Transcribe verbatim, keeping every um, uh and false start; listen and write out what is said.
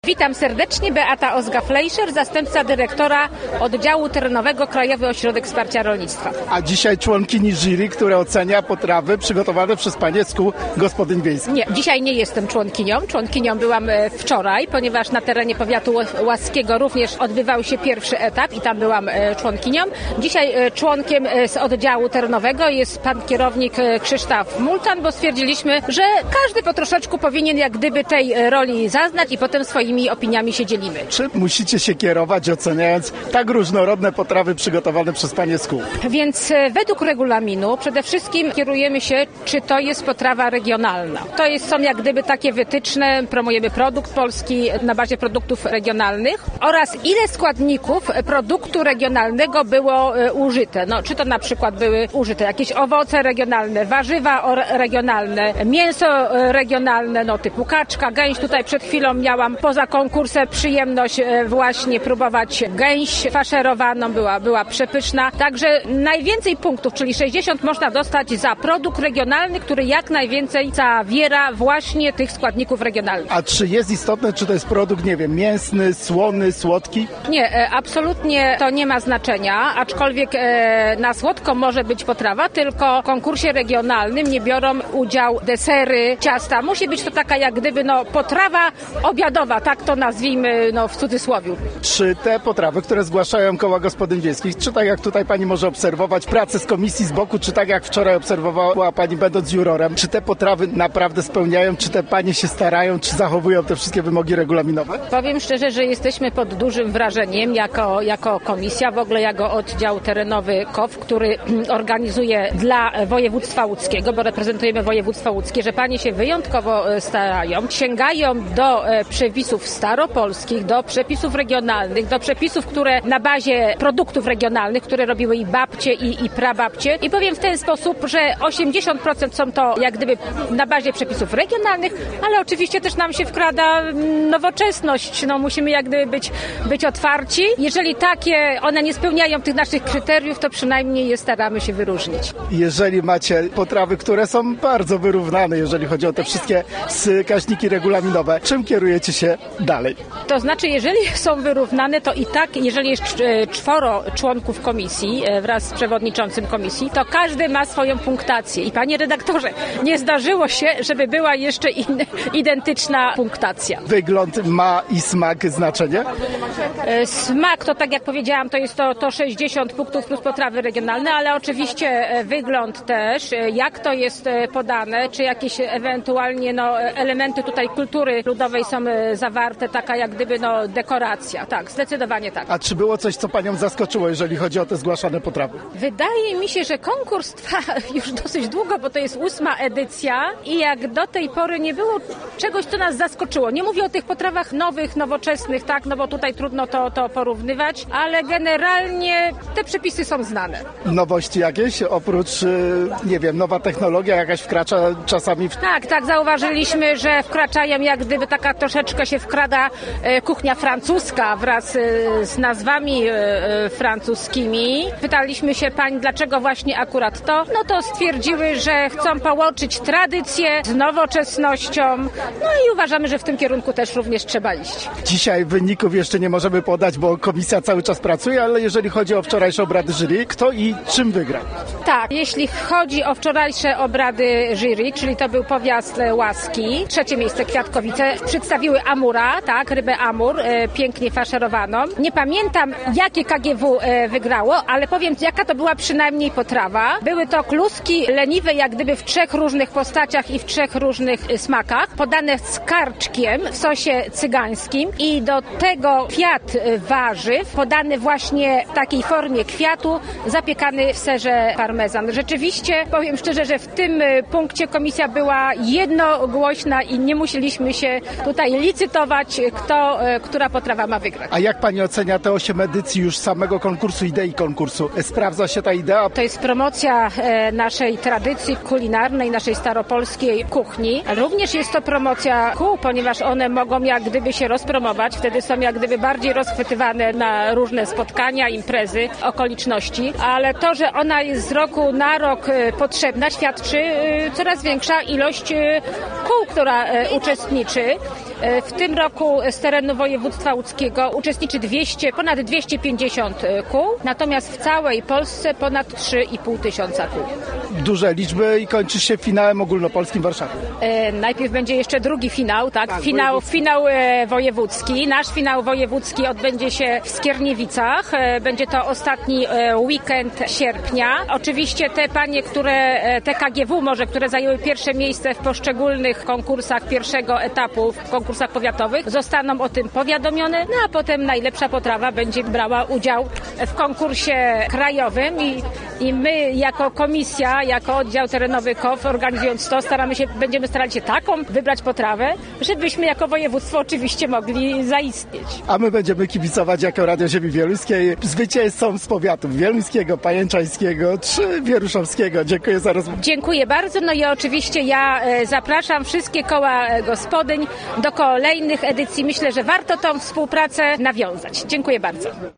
Witam serdecznie, Beata Ozga-Fleischer, zastępca dyrektora oddziału terenowego Krajowy Ośrodek Wsparcia Rolnictwa. A dzisiaj członkini jury, które ocenia potrawy przygotowane przez panie z kół gospodyń wiejskich. Nie, dzisiaj nie jestem członkinią. Członkinią byłam wczoraj, ponieważ na terenie powiatu łaskiego również odbywał się pierwszy etap i tam byłam członkinią. Dzisiaj członkiem z oddziału terenowego jest pan kierownik Krzysztof Multan, bo stwierdziliśmy, że każdy po troszeczku powinien jak gdyby tej roli zaznać i potem swoimi opiniami się dzielimy. Czy musicie się kierować, oceniając tak różnorodne potrawy przygotowane przez panie z kół? Więc według regulaminu przede wszystkim kierujemy się, czy to jest potrawa regionalna. To jest, są jak gdyby takie wytyczne, promujemy produkt polski na bazie produktów regionalnych oraz ile składników produktu regionalnego było użyte. No, czy to na przykład były użyte jakieś owoce regionalne, warzywa regionalne, mięso regionalne, no typu kaczka, gęś. Tutaj przed chwilą miałam poza konkursem przyjemność właśnie próbować gęś faszerowaną, była, była przepyszna. Także najwięcej punktów, czyli sześćdziesiąt można dostać za produkt regionalny, który jak najwięcej zawiera właśnie tych składników regionalnych. A czy jest istotne, czy to jest produkt, nie wiem, mięsny, słony, słodki? Nie, absolutnie to nie ma znaczenia, aczkolwiek na słodko może być potrawa, tylko w konkursie regionalnym nie biorą udział desery, ciasta. Musi być to taka jak gdyby no, potrawa obiadowa, tak to nazwijmy no, w cudzysłowiu. Czy te potrawy, które zgłaszają koła gospodyń wiejskich, czy tak jak tutaj pani może obserwować pracę z komisji z boku, czy tak jak wczoraj obserwowała pani będąc jurorem, czy te potrawy naprawdę spełniają, czy te panie się starają, czy zachowują te wszystkie wymogi regulaminowe? Powiem szczerze, że jesteśmy pod dużym wrażeniem jako, jako komisja, w ogóle jako oddział terenowy K O W, który organizuje dla województwa łódzkiego, bo reprezentujemy województwo łódzkie, że panie się wyjątkowo starają, sięgają do przepisów staropolskich, do przepisów regionalnych, do przepisów, które na bazie produktów regionalnych, które robiły i babcie, i, i prababcie. I powiem w ten sposób, że osiemdziesiąt procent są to jak gdyby na bazie przepisów regionalnych, ale oczywiście też nam się wkrada nowoczesność. No, musimy jak gdyby być, być otwarci. Jeżeli takie, one nie spełniają tych naszych kryteriów, to przynajmniej je staramy się wyróżnić. Jeżeli macie potrawy, które są bardzo wyrównane, jeżeli chodzi o te wszystkie wskaźniki regulaminowe, czym kierujecie się dalej? To znaczy, jeżeli są wyrównane, to i tak, jeżeli jest czworo członków komisji wraz z przewodniczącym komisji, to każdy ma swoją punktację. I panie redaktorze, nie zdarzyło się, żeby była jeszcze in, identyczna punktacja. Wygląd ma i smak znaczenie? Smak to, tak jak powiedziałam, to jest to, to sześćdziesiąt punktów plus potrawy regionalne, ale oczywiście wygląd też, jak to jest podane, czy jakieś ewentualnie no, elementy tutaj kultury ludowej są zawarte, taka jak gdyby no, dekoracja. Tak, zdecydowanie tak. A czy było coś, co panią zaskoczyło, jeżeli chodzi o te zgłaszane potrawy? Wydaje mi się, że konkurs trwa już dosyć długo, bo to jest ósma edycja i jak do tej pory nie było czegoś, co nas zaskoczyło. Nie mówię o tych potrawach nowych, nowoczesnych, tak, no bo tutaj trudno to, to porównywać, ale generalnie te przepisy są znane. Nowości jakieś? Oprócz, nie wiem, nowa technologia jakaś wkracza czasami w... Tak, tak, zauważyliśmy, że wkraczają jak gdyby taka troszeczkę się wkrada kuchnia francuska wraz z nazwami francuskimi. Pytaliśmy się pań, dlaczego właśnie akurat to? No to stwierdziły, że chcą połączyć tradycję z nowoczesnością. No i uważamy, że w tym kierunku też również trzeba iść. Dzisiaj wyników jeszcze nie możemy podać, bo komisja cały czas pracuje, ale jeżeli chodzi o wczorajsze obrady jury, kto i czym wygrał? Tak, jeśli chodzi o wczorajsze obrady jury, czyli to był powiat łaski, trzecie miejsce Kwiatkowice, przedstawiły amura, tak, rybę amur, e, pięknie faszerowaną. Nie pamiętam, jakie K G W e, wygrało, ale powiem, jaka to była przynajmniej potrawa. Były to kluski leniwe, jak gdyby w trzech różnych postaciach i w trzech różnych e, smakach, podane z karczkiem w sosie cygańskim i do tego kwiat e, warzyw, podany właśnie w takiej formie kwiatu, zapiekany w serze parmezan. Rzeczywiście, powiem szczerze, że w tym e, punkcie komisja była jednogłośna i nie musieliśmy się tutaj licytować, kto, która potrawa ma wygrać. A jak pani ocenia te osiem edycji już samego konkursu, idei konkursu? Sprawdza się ta idea? To jest promocja naszej tradycji kulinarnej, naszej staropolskiej kuchni. Również jest to promocja kół, ponieważ one mogą jak gdyby się rozpromować. Wtedy są jak gdyby bardziej rozchwytywane na różne spotkania, imprezy, okoliczności. Ale to, że ona jest z roku na rok potrzebna, świadczy coraz większa ilość kół, która uczestniczy. W tym roku z terenu województwa łódzkiego uczestniczy dwieście, ponad dwieście pięćdziesiąt kół, natomiast w całej Polsce ponad trzy i pół tysiąca kół. Duże liczby i kończy się finałem ogólnopolskim w Warszawie. E, najpierw będzie jeszcze drugi finał, tak? tak finał wojewódzki. finał e, wojewódzki. Nasz finał wojewódzki odbędzie się w Skierniewicach. E, będzie to ostatni e, weekend sierpnia. Oczywiście te panie, które, e, te K G W może, które zajęły pierwsze miejsce w poszczególnych konkursach pierwszego etapu, w konkursach powiatowych, zostaną o tym powiadomione, no a potem najlepsza potrawa będzie brała udział w konkursie krajowym i, i my jako komisja, jako oddział terenowy K O W, organizując to, staramy się, będziemy starali się taką wybrać potrawę, żebyśmy jako województwo oczywiście mogli zaistnieć. A my będziemy kibicować jako Radio Ziemi Wieluńskiej zwycięzcom z powiatów wieluńskiego, pajęczańskiego czy wieruszowskiego. Dziękuję za rozmowę. Dziękuję bardzo. No i oczywiście ja zapraszam wszystkie koła gospodyń do kolejnych edycji. Myślę, że warto tą współpracę nawiązać. Dziękuję bardzo.